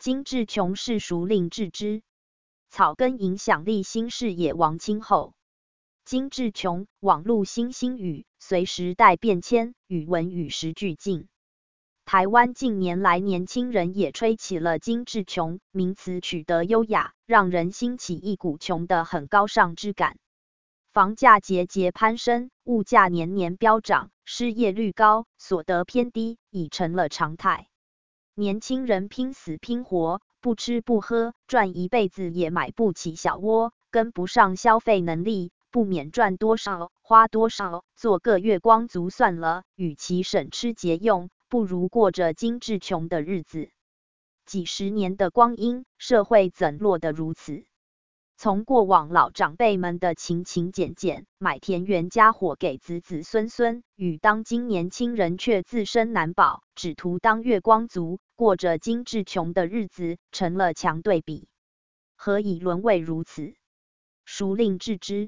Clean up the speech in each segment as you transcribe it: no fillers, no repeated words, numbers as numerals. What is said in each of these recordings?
金志琼是孰令治之？草根影响力新视野王清后。金志琼，网络新兴语，随时代变迁，语文与时俱进。台湾近年来年轻人也吹起了金志琼，名词取得优雅，让人兴起一股穷的很高尚之感。房价节节攀升，物价年年飙涨，失业率高，所得偏低，已成了常态。年轻人拼死拼活，不吃不喝，赚一辈子也买不起小窝，跟不上消费能力，不免赚多少花多少，做个月光族算了，与其省吃俭用，不如过着金志琼的日子。几十年的光阴，社会怎落得如此？从过往老长辈们的勤勤俭俭，买田园家伙给子子孙孙，与当今年轻人却自身难保，只图当月光族，过着金志琼的日子，成了强对比。何以沦为如此？孰令治之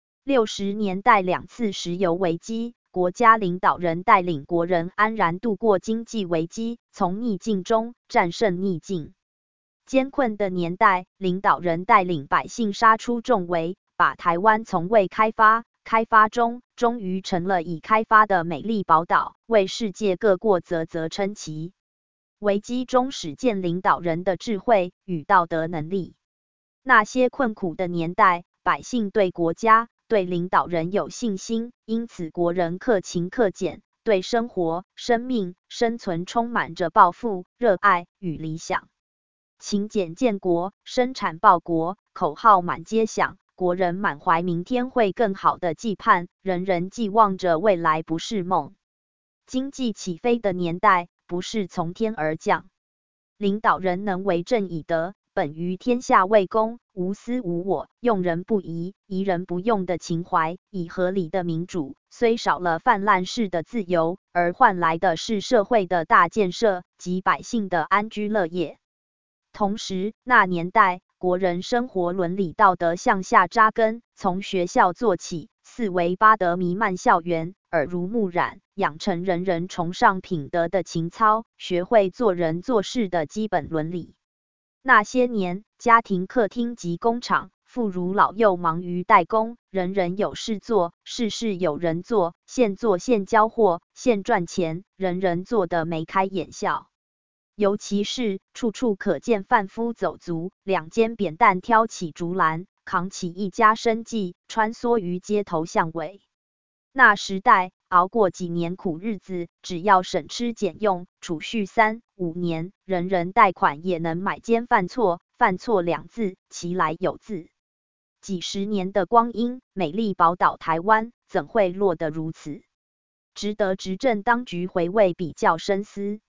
？60年代2次石油危机，国家领导人带领国人安然度过经济危机，从逆境中战胜逆境。艰困的年代，领导人带领百姓杀出重围，把台湾从未开发中，终于成了已开发的美丽宝岛，为世界各国啧啧称奇。危机中始见领导人的智慧与道德能力。那些困苦的年代，百姓对国家、对领导人有信心，因此国人克勤克俭，对生活、生命、生存充满着抱负、热爱与理想。勤俭建国，生产报国，口号满街响，国人满怀明天会更好的寄盼，人人寄望着未来不是梦。经济起飞的年代，不是从天而降。领导人能为政以德，本于天下为公，无私无我，用人不疑，疑人不用的情怀，以合理的民主，虽少了泛滥式的自由，而换来的是社会的大建设及百姓的安居乐业。同时，那年代国人生活伦理道德向下扎根，从学校做起，4维8德弥漫校园，耳濡目染，养成人人崇尚品德的情操，学会做人做事的基本伦理。那些年，家庭客厅及工厂，妇孺老幼忙于代工，人人有事做，事事有人做，现做现交货，现赚钱，人人做得眉开眼笑。尤其是处处可见贩夫走卒，2肩扁担挑起竹篮，扛起一家生计，穿梭于街头巷尾。那时代熬过几年苦日子，只要省吃俭用，储蓄3、5年，人人贷款也能买间犯错2字，其来有自。几十年的光阴，美丽宝岛台湾怎会落得如此？值得执政当局回味比较深思。